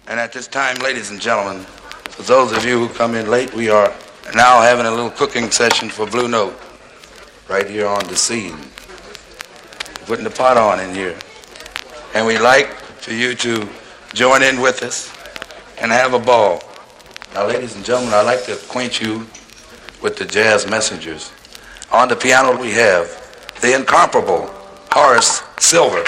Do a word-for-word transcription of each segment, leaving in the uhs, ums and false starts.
And at this time, ladies and gentlemen, for those of you who come in late, we are now having a little cooking session for Blue Note right here on the scene. Putting the pot on in here. And we like for you to join in with us and have a ball. Now, ladies and gentlemen, I'd like to acquaint you with the Jazz Messengers. On the piano, we have the incomparable Horace Silver.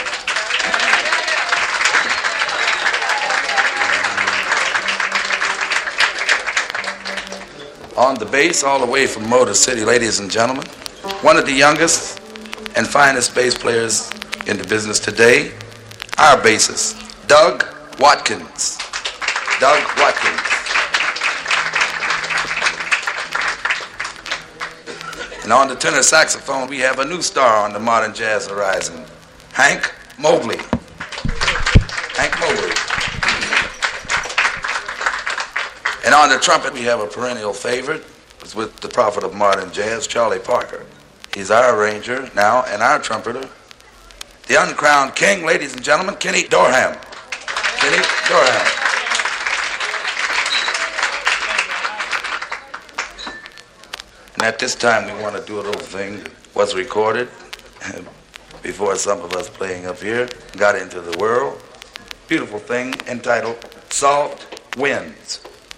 On the bass, all the way from Motor City, ladies and gentlemen, one of the youngest and finest bass players in the business today, our bassist, Doug Watkins. Doug Watkins. And on the tenor saxophone, we have a new star on the modern jazz horizon, Hank Mobley. Hank Mobley. And on the trumpet, we have a perennial favorite. It's with the prophet of modern jazz, Charlie Parker. He's our arranger now and our trumpeter. The uncrowned king, ladies and gentlemen, Kenny Dorham. Kenny Dorham. And at this time, we want to do a little thing that was recorded before some of us playing up here got into the world. Beautiful thing entitled Soft Winds.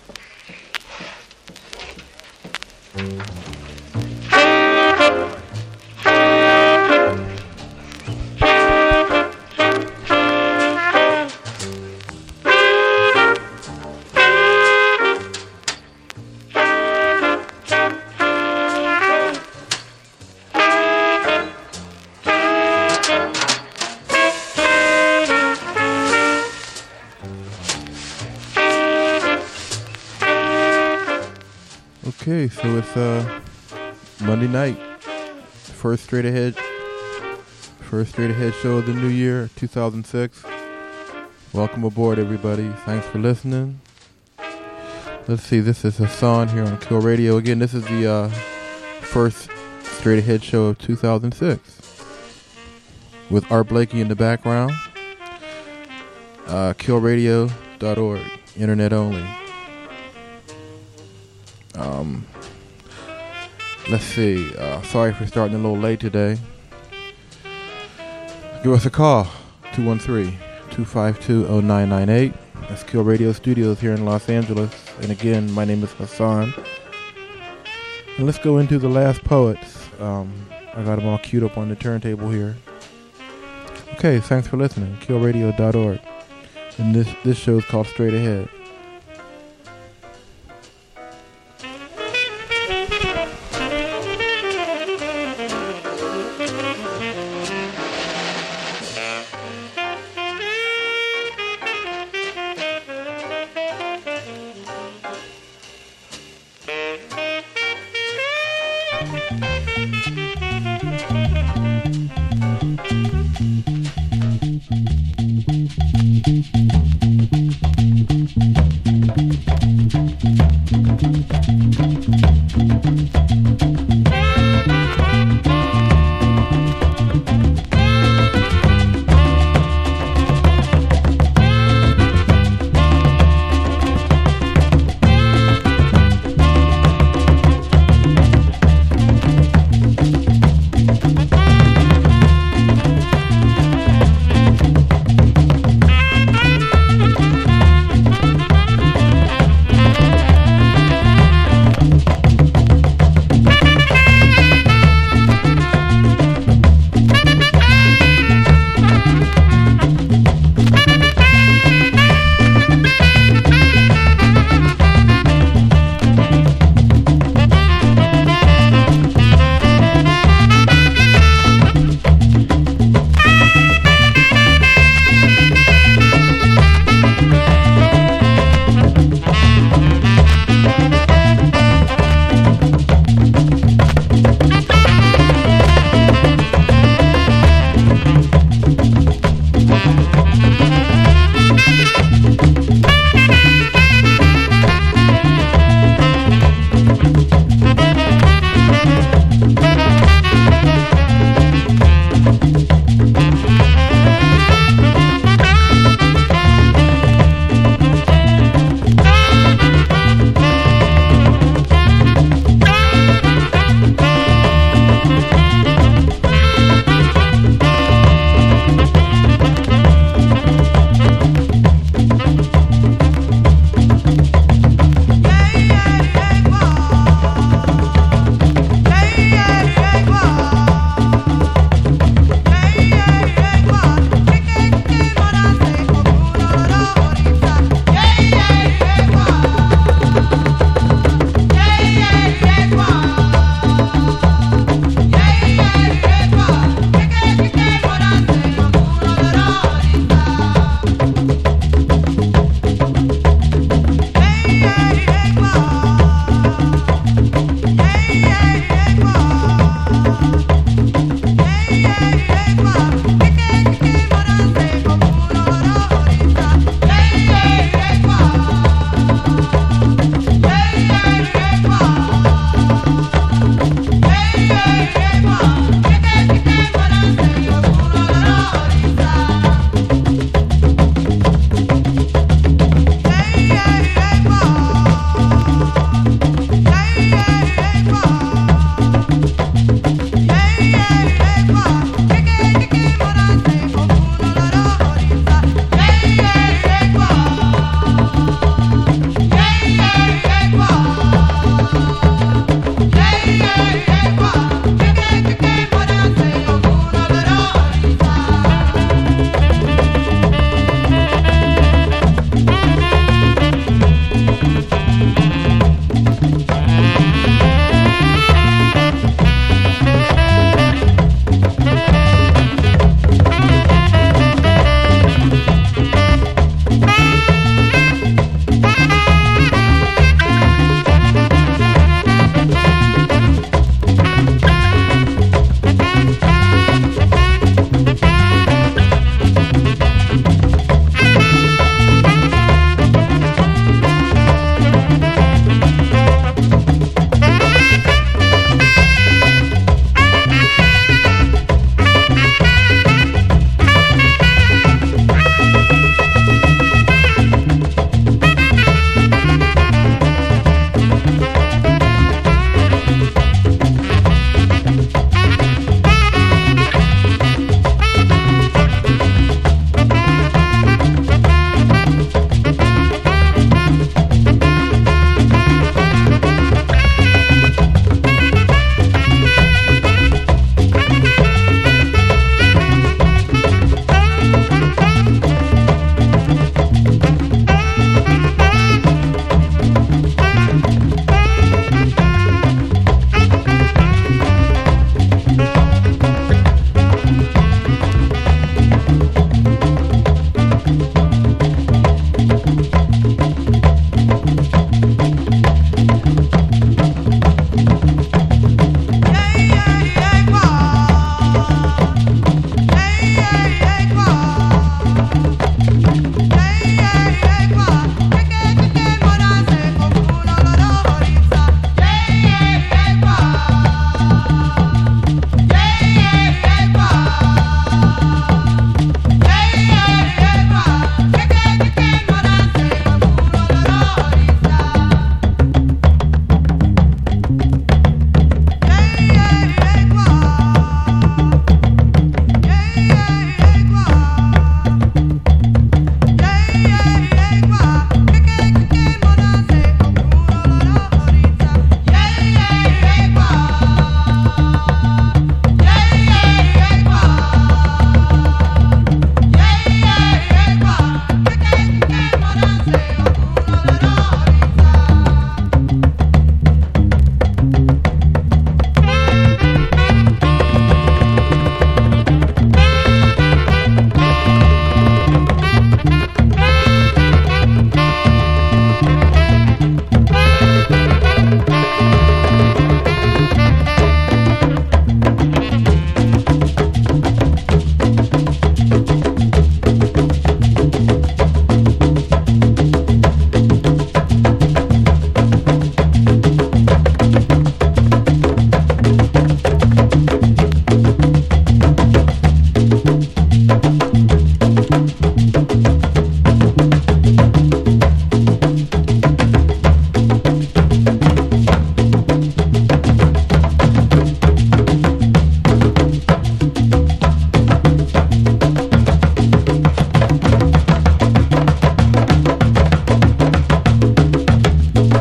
Okay, so it's uh, Monday night, first straight ahead, first straight ahead show of the new year, two thousand six. Welcome aboard, everybody. Thanks for listening. Let's see, this is Hassan here on Kill Radio. Again, this is the uh, first straight ahead show of two thousand six with Art Blakey in the background. Uh, kill radio dot org, internet only. Um, let's see. Uh, sorry for starting a little late today. Give us a call, two one three, two five two, zero nine nine eight. That's Kill Radio Studios here in Los Angeles. And again, my name is Hassan. And let's go into The Last Poets. Um, I got them all queued up on the turntable here. Okay, thanks for listening. kill radio dot org. And this, this show is called Straight Ahead.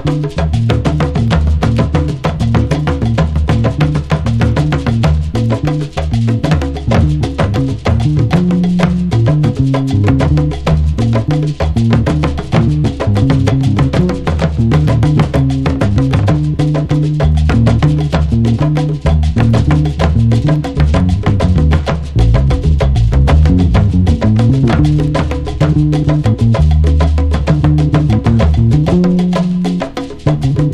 Thank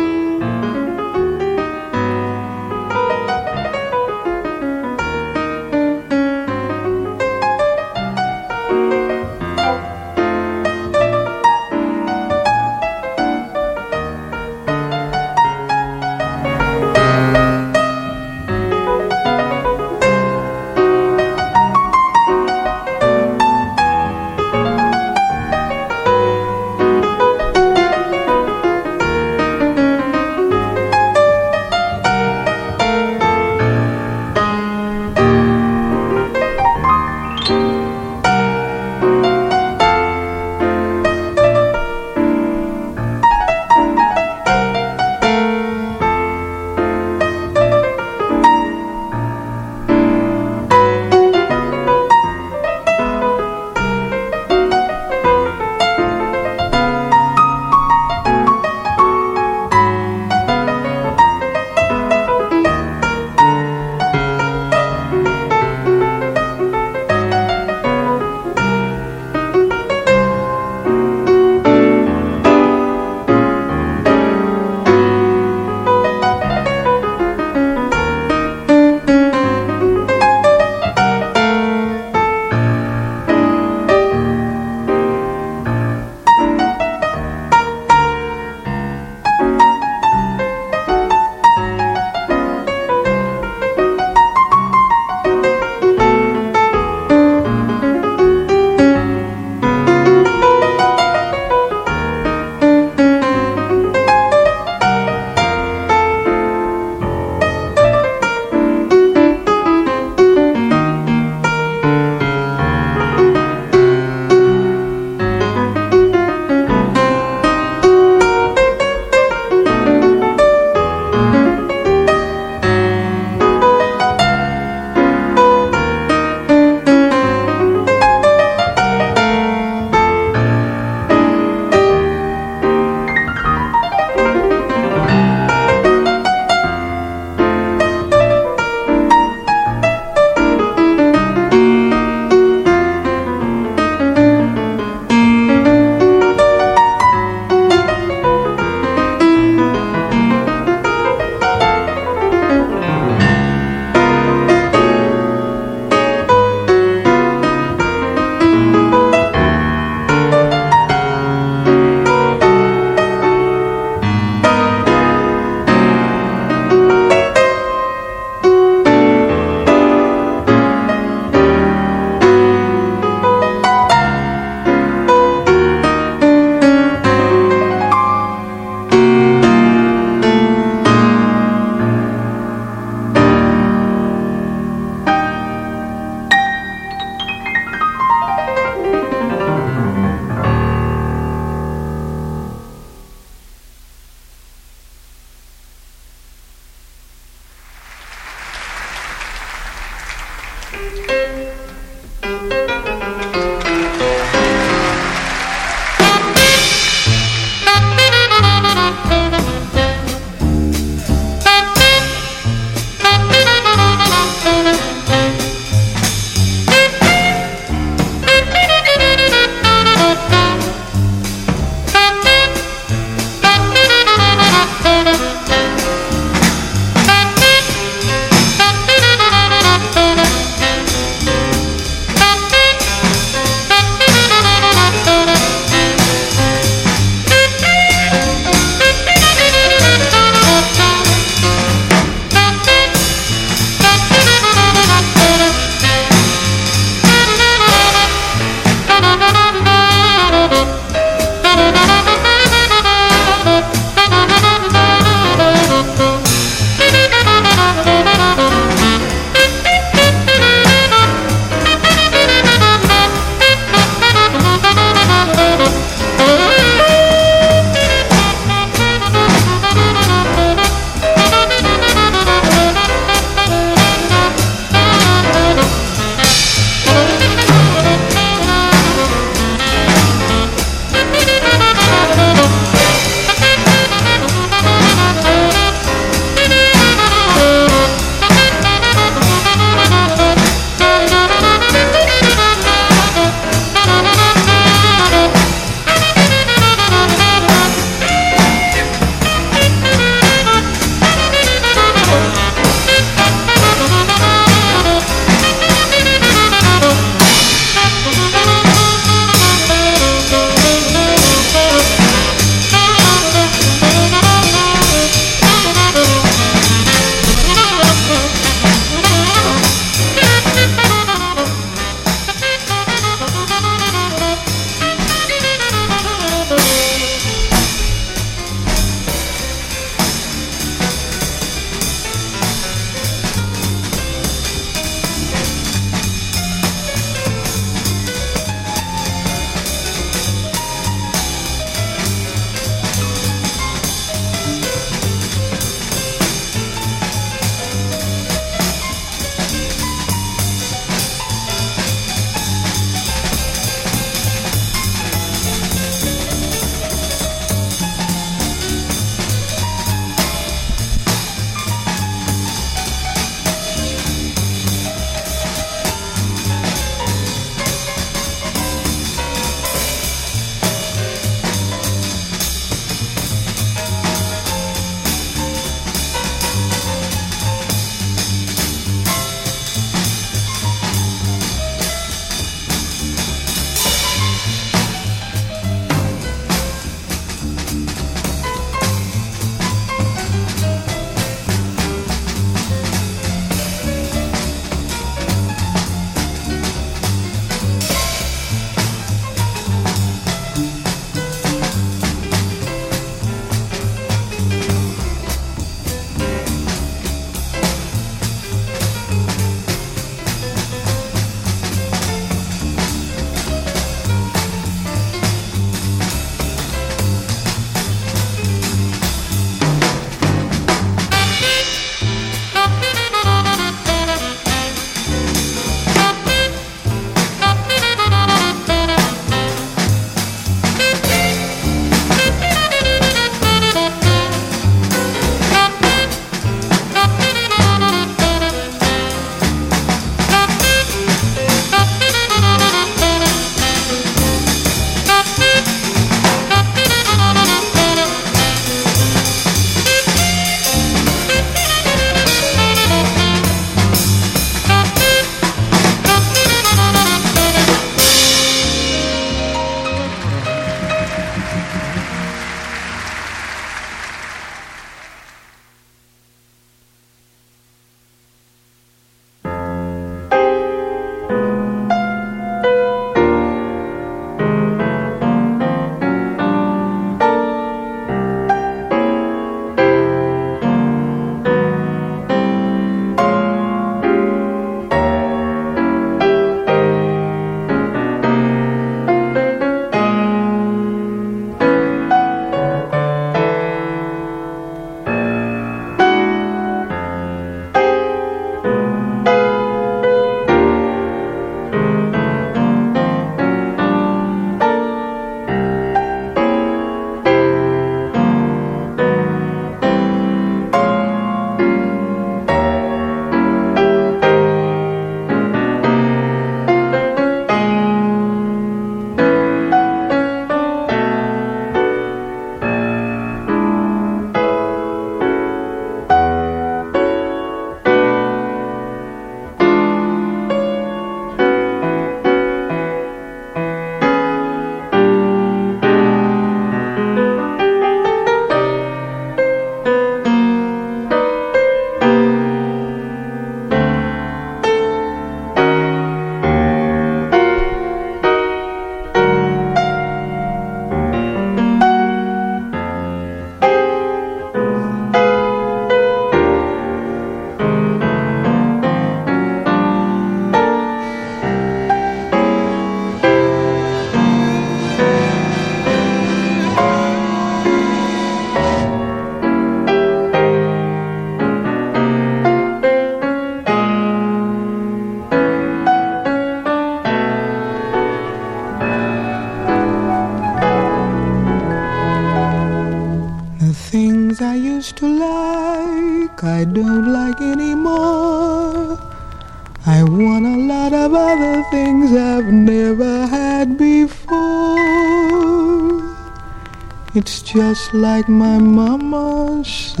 things I used to like, I don't like anymore. I want a lot of other things I've never had before. It's just like my mama says,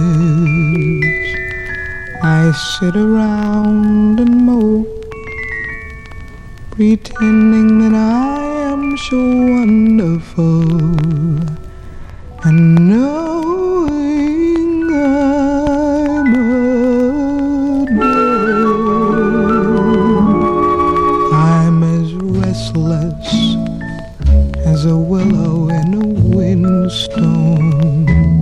I sit around and mope, pretending that I am so wonderful, and knowing I'm adored. I'm as restless as a willow in a windstorm.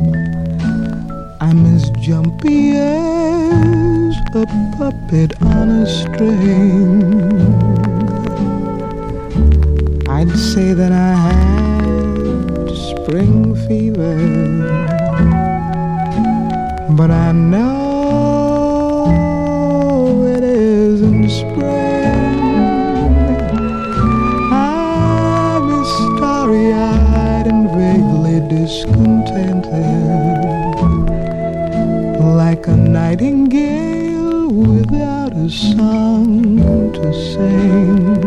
I'm as jumpy as a puppet on a string. I'd say that I had spring fever, but I know it isn't spring. I'm as starry-eyed and vaguely discontented, like a nightingale without a song to sing.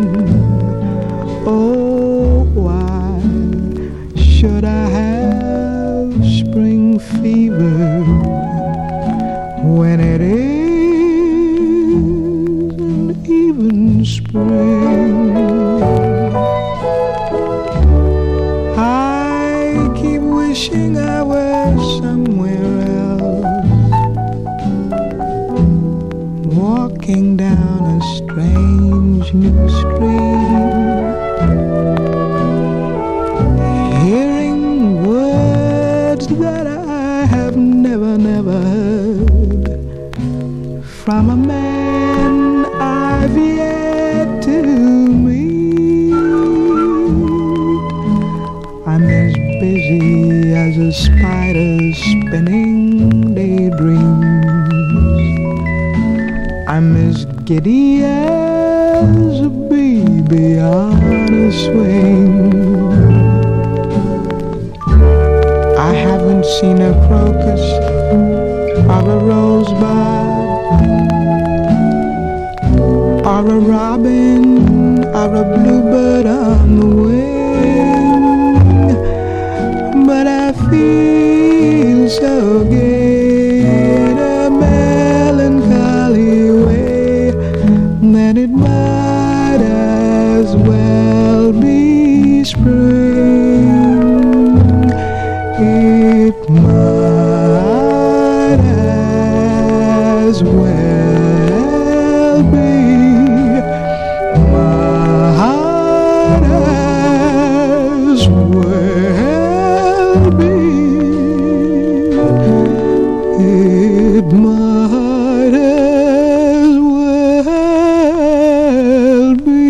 Oh, why should I have spring fever when it isn't even spring? I keep wishing I were somewhere else, walking down a strange new street, hearing words that I have never, never heard from a man I've yet to meet. I'm as busy as a spider spinning daydreams. I'm as giddy as a baby on a swing. I haven't seen a crocus or a rosebud or a robin or a bluebird on the wing, but I feel so gay in a melancholy way that it might as well be spring. It might as well be, might as well be, it might as well be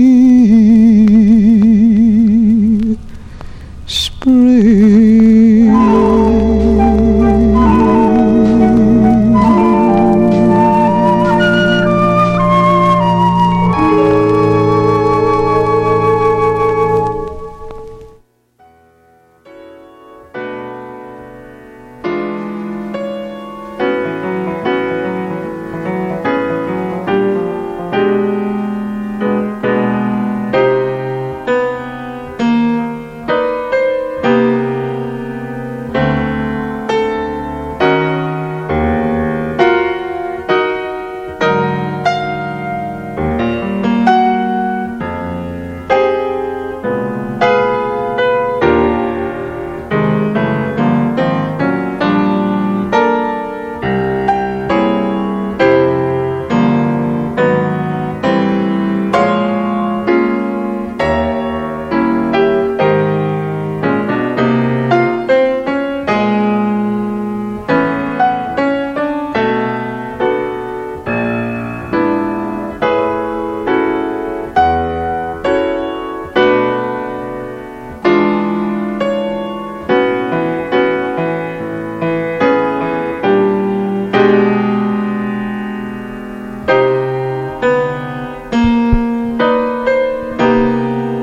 spring.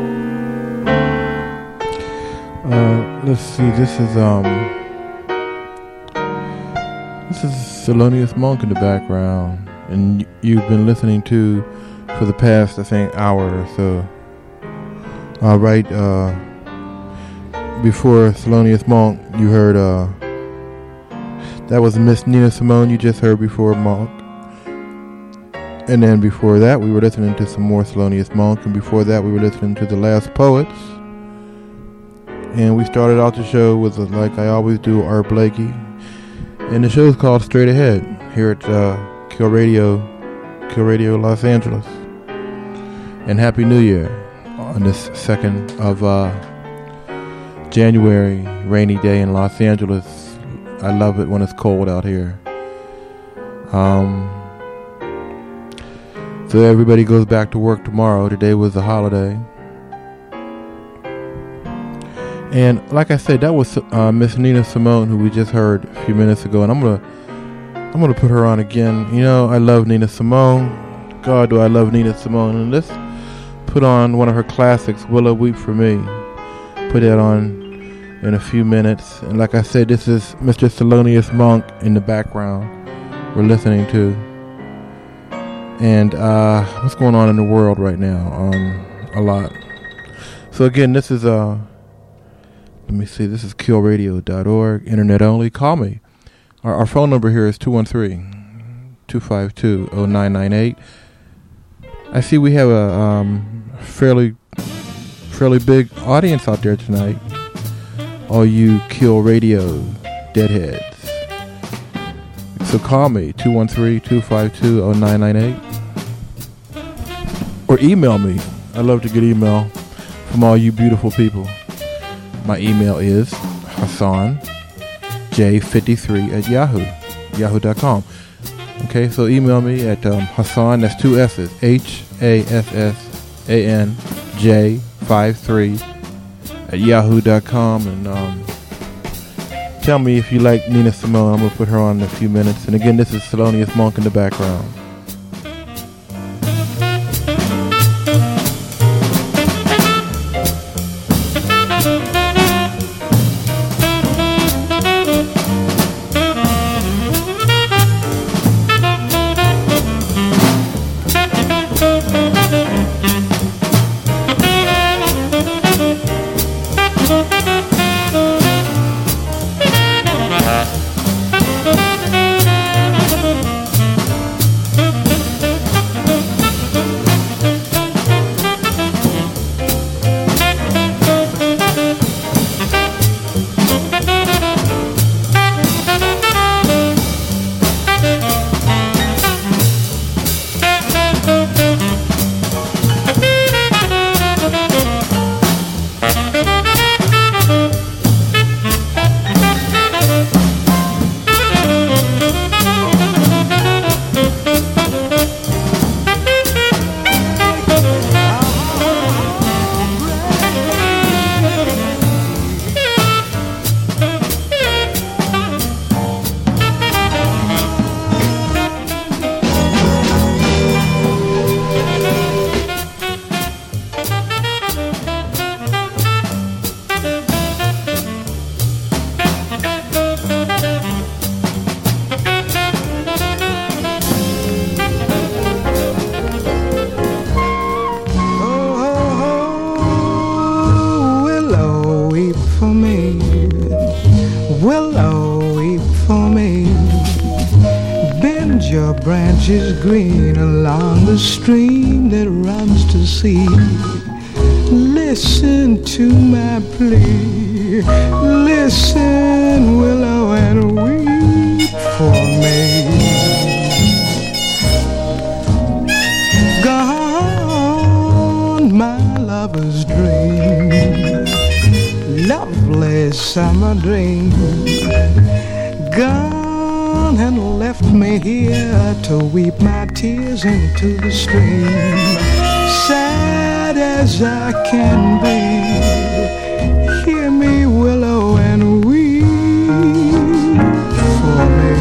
Let's see, this is um This is Thelonious Monk in the background, and y- you've been listening to for the past, I think, hour or so. All right, uh, before Thelonious Monk, you heard, uh, that was Miss Nina Simone you just heard before Monk. And then before that, we were listening to some more Thelonious Monk, and before that, we were listening to The Last Poets. And we started out the show with, uh, like I always do, Art Blakey. And the show is called Straight Ahead here at uh, Kill Radio, Kill Radio Los Angeles. And Happy New Year on this second of uh, January, rainy day in Los Angeles. I love it when it's cold out here. Um, so everybody goes back to work tomorrow. Today was a holiday. And like I said, that was uh, Miss Nina Simone, who we just heard a few minutes ago, and I'm gonna, I'm gonna put her on again. You know, I love Nina Simone. God, do I love Nina Simone! And let's put on one of her classics, "Willow Weep for Me." Put that on in a few minutes. And like I said, this is Mister Thelonious Monk in the background we're listening to. And uh, what's going on in the world right now? Um, a lot. So again, this is uh. Let me see, this is kill radio dot org, internet only. Call me. Our, our phone number here is two one three, two five two, oh nine nine eight. I see we have a um, fairly fairly big audience out there tonight. All you Kill Radio deadheads. So call me, two one three, two five two, oh nine nine eight. Or email me. I love to get email from all you beautiful people. My email is Hassan J fifty-three at Yahoo, yahoo dot com. Okay, so email me at um, Hassan, that's two S's, H A S S A N J five three at yahoo dot com. And um, tell me if you like Nina Simone. I'm going to put her on in a few minutes. And again, this is Thelonious Monk in the background. Branches green along the stream that runs to sea. Listen to my plea. Listen, willow, and weep for me. Gone, my lover's dream. Lovely summer dream. Gone and left me here to weep my tears into the stream. Sad as I can be, hear me, willow, and weep for me.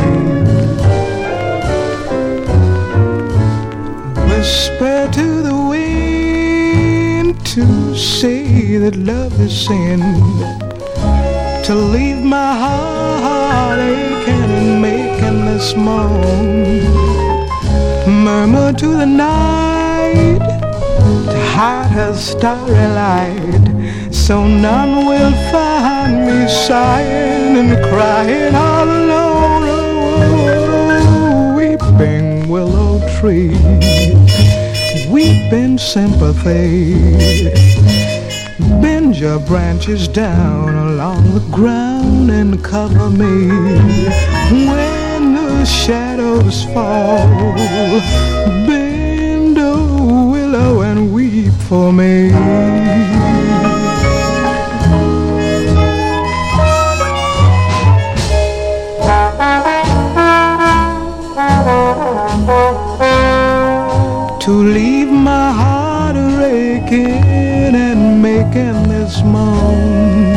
Whisper to the wind to say that love is sin. to leave my heart aching and making this moan. Murmur to the night to hide her starry light, so none will find me sighing and crying all alone. Oh, weeping willow tree, weeping sympathy, bend your branches down along the ground and cover me when the shadows fall. Bend, oh willow, and weep for me. To leave my heart aching and making this moan.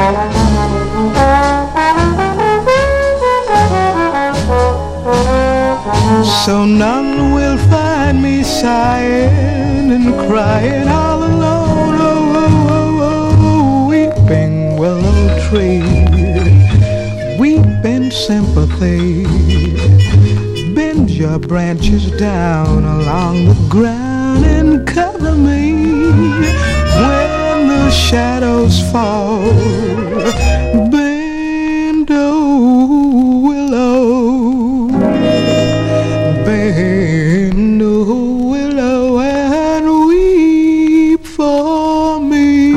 So none will find me sighing and crying all alone. Oh, oh, oh, oh, weeping willow tree, weeping sympathy, bend your branches down along the ground and cover me when the shadows fall. Bend, oh willow, bend, oh willow, and weep for me.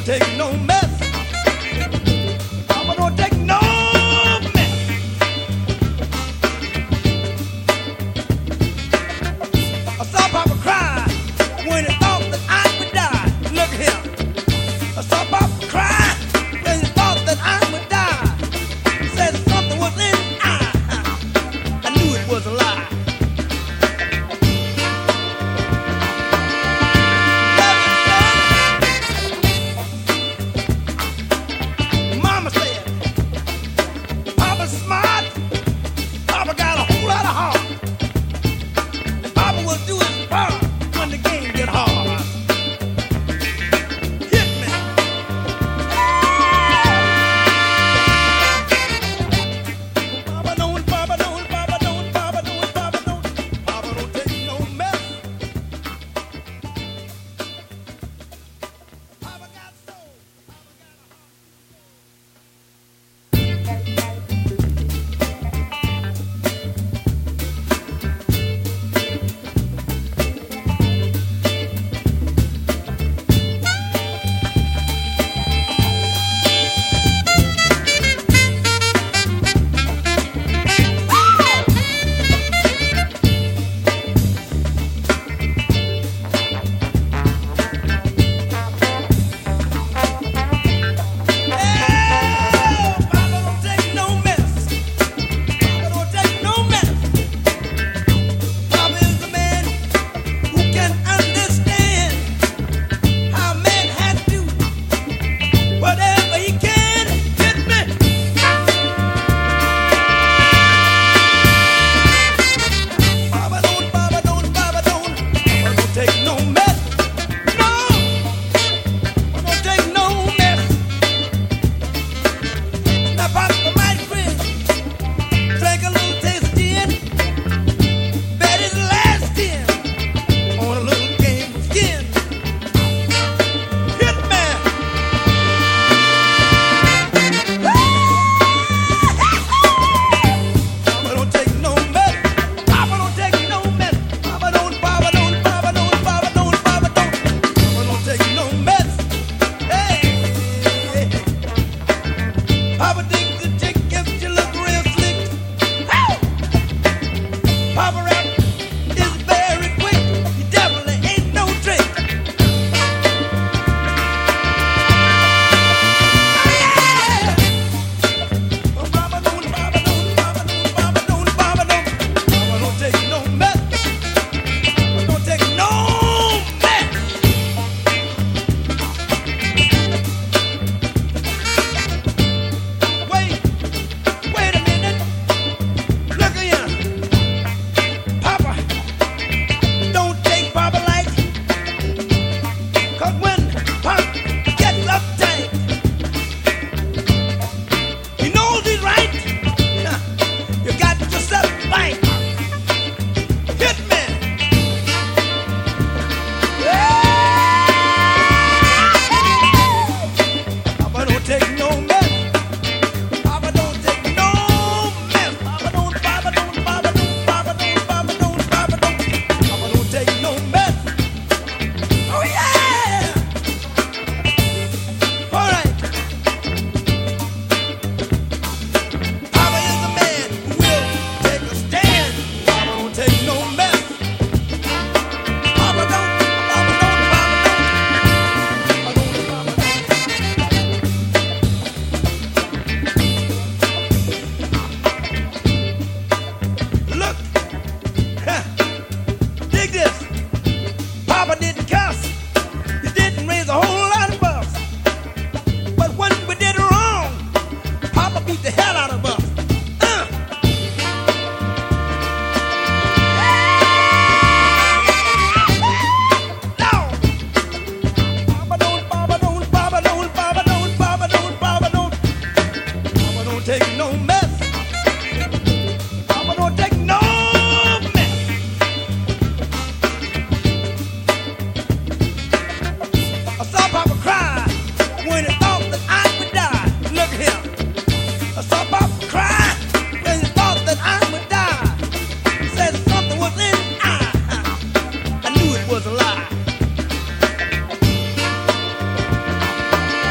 Was a lie.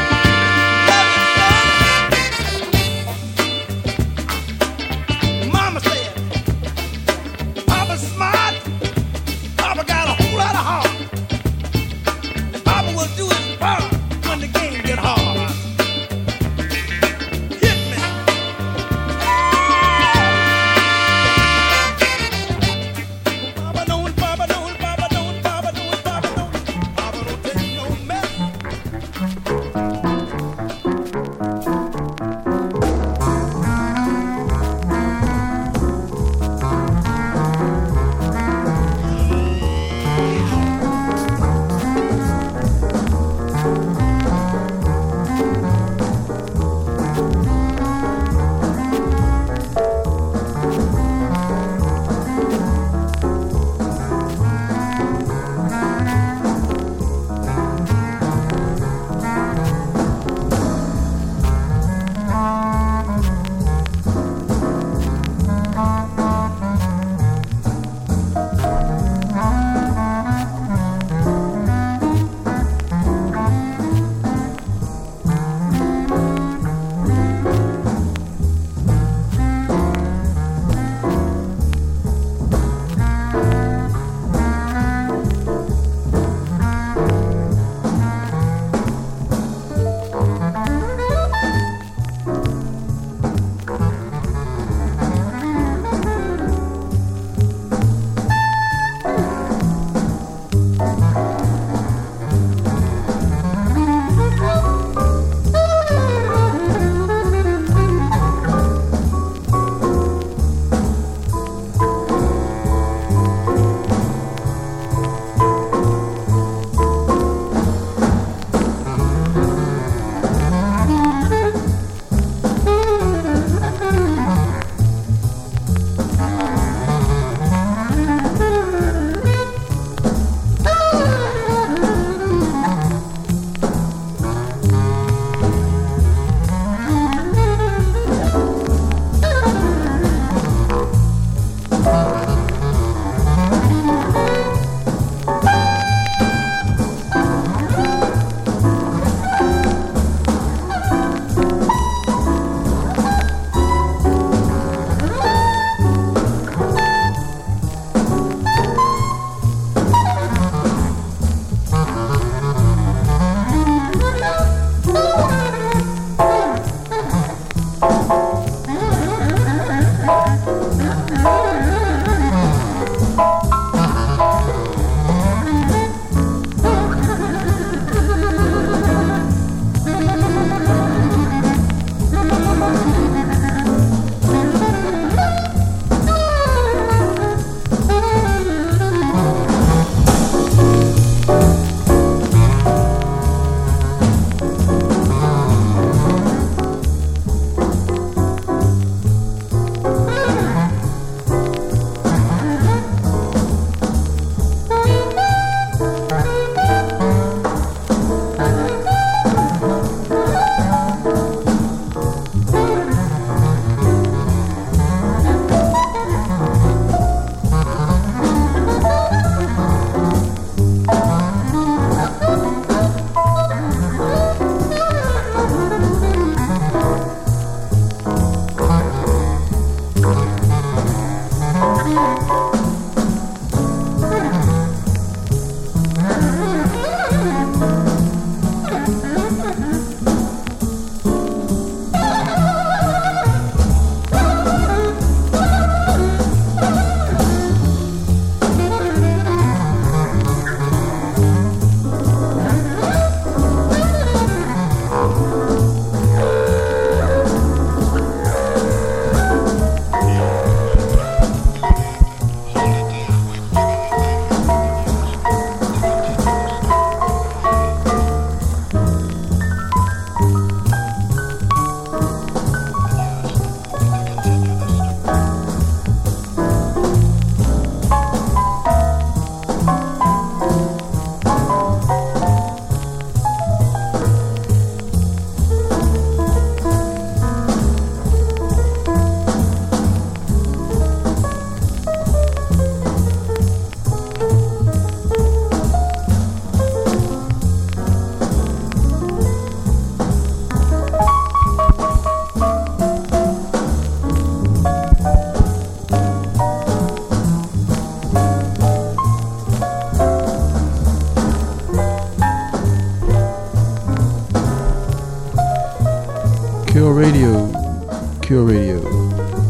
Kill Radio. Kill Radio.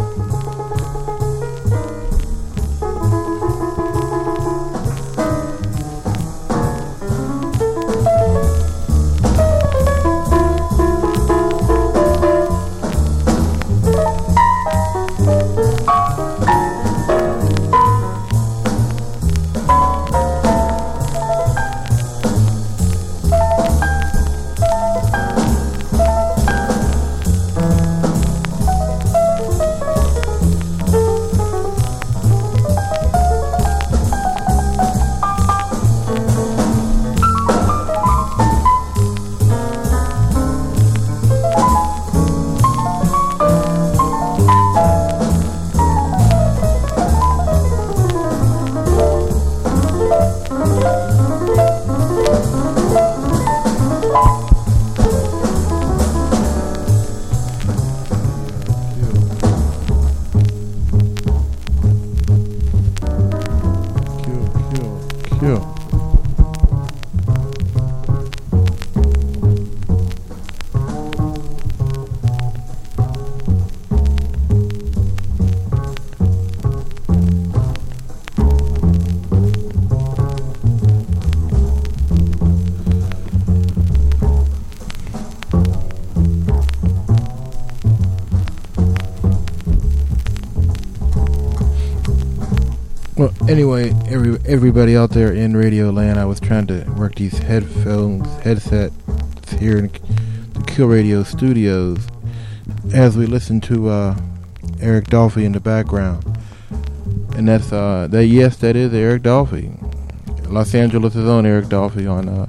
Well, anyway, every everybody out there in Radio Land, I was trying to work these headphones, headsets here in the Kill Radio studios as we listen to uh, Eric Dolphy in the background. And that's, uh, that, yes, that is Eric Dolphy. Los Angeles' own Eric Dolphy on, uh,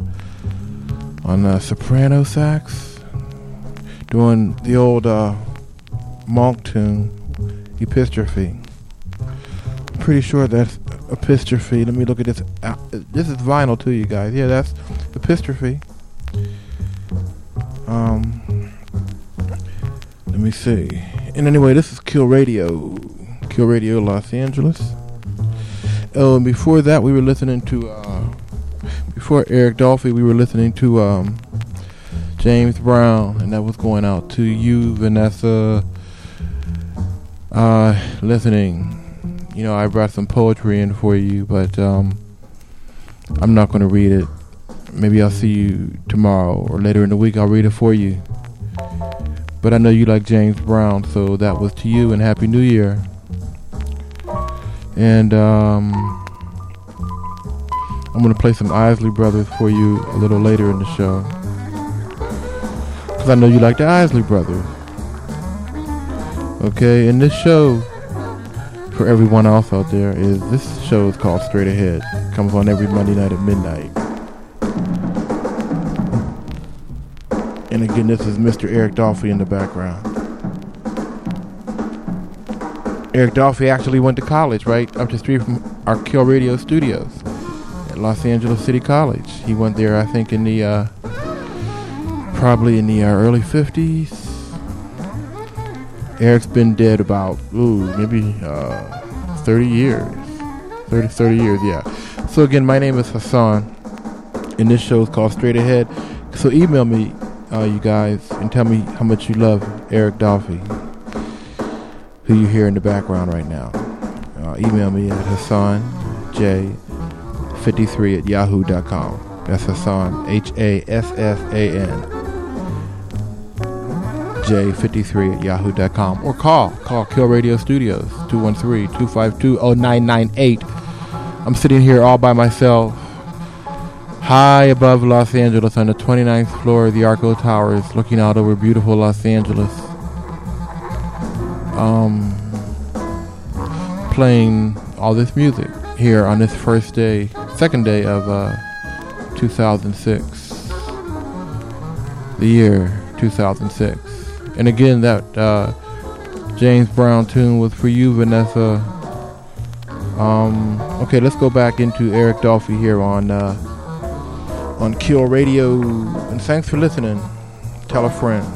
on uh, soprano sax, doing the old uh, Monk tune, Epistrophe. Pretty sure that's Epistrophe. Let me look at this. Uh, this is vinyl too, you guys. Yeah, that's Epistrophe. Um, let me see. And anyway, this is Kill Radio, Kill Radio Los Angeles. Oh, and before that, we were listening to. Uh, before Eric Dolphy, we were listening to um, James Brown, and that was going out to you, Vanessa. Uh, listening. You know, I brought some poetry in for you, but um, I'm not going to read it. Maybe I'll see you tomorrow or later in the week. I'll read it for you. But I know you like James Brown, so that was to you, and Happy New Year. And um, I'm going to play some Isley Brothers for you a little later in the show, because I know you like the Isley Brothers. Okay, and this show, for everyone else out there, is this show is called Straight Ahead. Comes on every Monday night at midnight. And again, this is Mister Eric Dolphy in the background. Eric Dolphy actually went to college right up the street from our Kill Radio studios at Los Angeles City College. He went there, I think, in the uh, probably in the uh, early fifties. Eric's been dead about, ooh, maybe uh, thirty years. thirty, thirty years, yeah. So again, my name is Hassan, and this show is called Straight Ahead. So email me, uh, you guys, and tell me how much you love Eric Dolphy, who you hear in the background right now. Uh, email me at Hassan J fifty-three at yahoo dot com. That's Hassan, H A S S A N. J fifty-three at yahoo dot com, or call call Kill Radio Studios two one three, two five two, zero nine nine eight. I'm sitting here all by myself high above Los Angeles on the twenty-ninth floor of the Arco Towers, looking out over beautiful Los Angeles, um playing all this music here on this first day second day of uh two thousand six, the year two thousand six. And again, that uh, James Brown tune was for you, Vanessa. Um, okay, let's go back into Eric Dolphy here on uh, on Kill Radio. And thanks for listening. Tell a friend.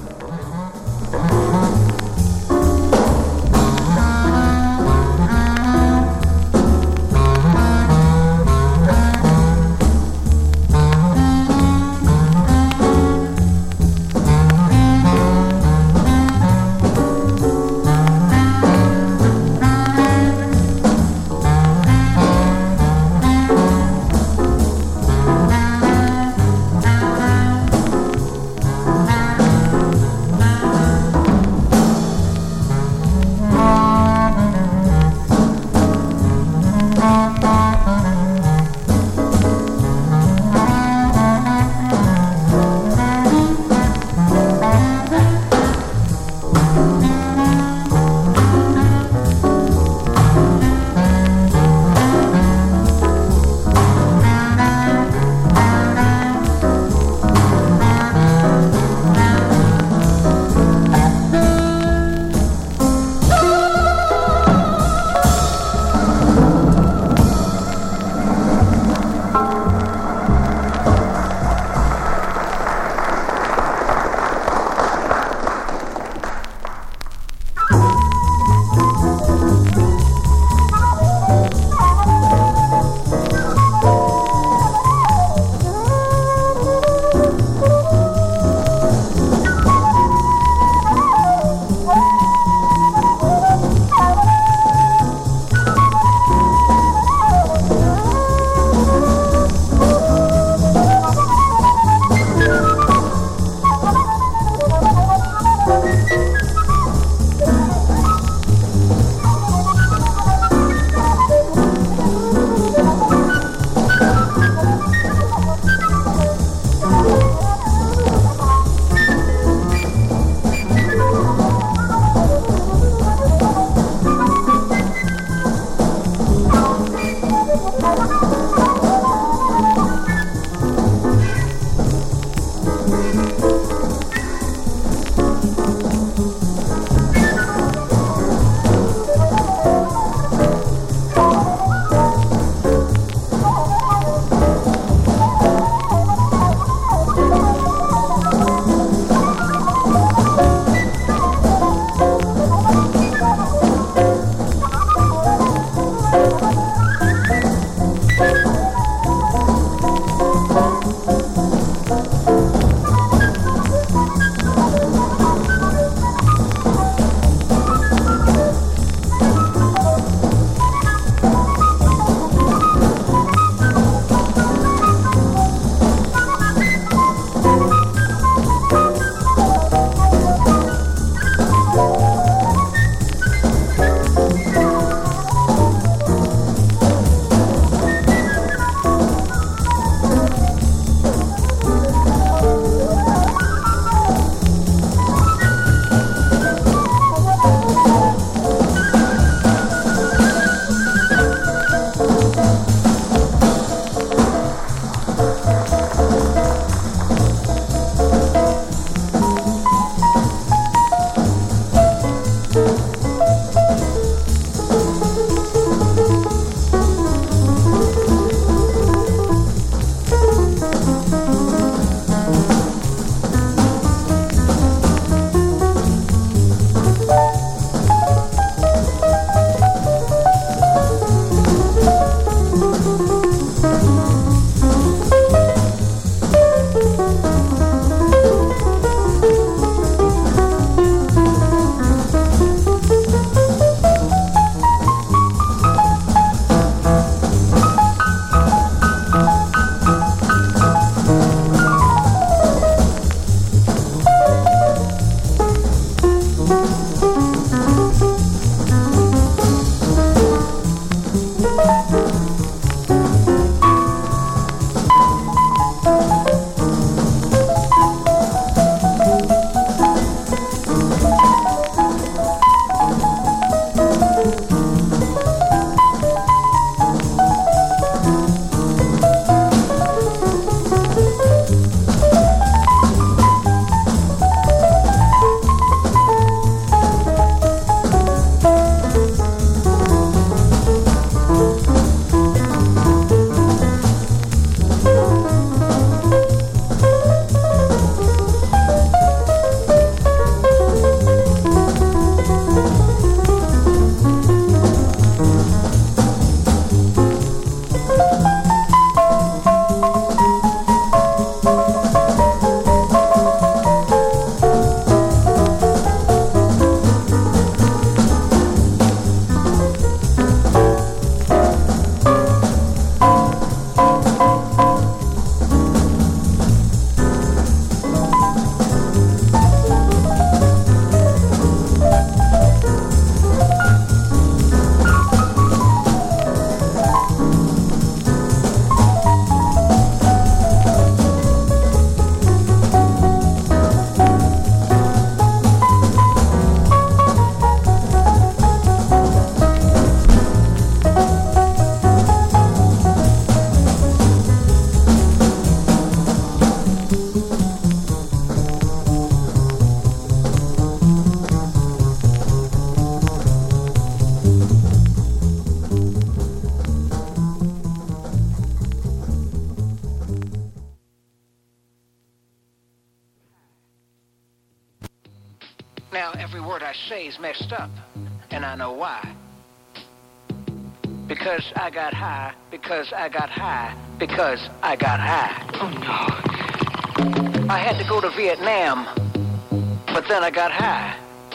Now, every word I say is messed up, and I know why. Because I got high, because I got high, because I got high. Oh, no. I had to go to Vietnam, but then I got high.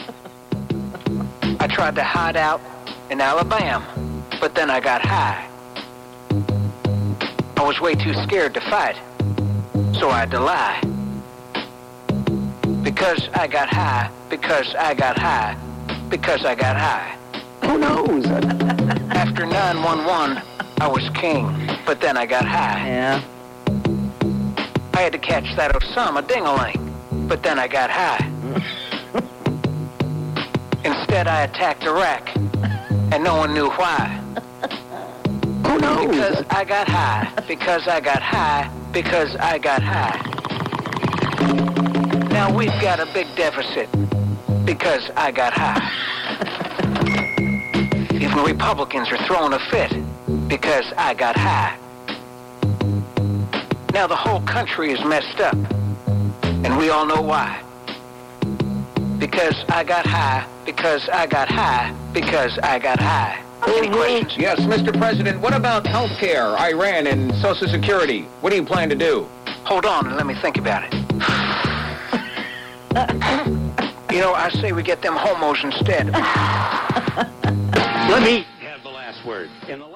I tried to hide out in Alabama, but then I got high. I was way too scared to fight, so I had to lie. Because I got high, because I got high, because I got high. Who knows? After nine one one, I was king, but then I got high. Yeah. I had to catch that Osama ding-a-ling, but then I got high. Instead, I attacked Iraq, and no one knew why. Who knows? Because I got high, because I got high, because I got high. Now we've got a big deficit, because I got high. Even Republicans are throwing a fit, because I got high. Now the whole country is messed up, and we all know why. Because I got high, because I got high, because I got high. Any questions? Yes, Mister President, what about health care, Iran, and Social Security? What do you plan to do? Hold on and let me think about it. You know, I say we get them homos instead. Let me have the last word. In the